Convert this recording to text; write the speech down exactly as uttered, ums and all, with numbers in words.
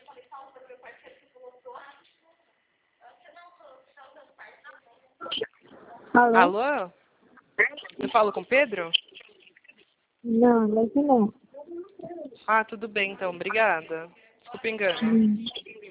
Alô? Alô? Eu falo com o Pedro? Não, daqui não. Ah, tudo bem então, obrigada. Desculpa o engano. Hum.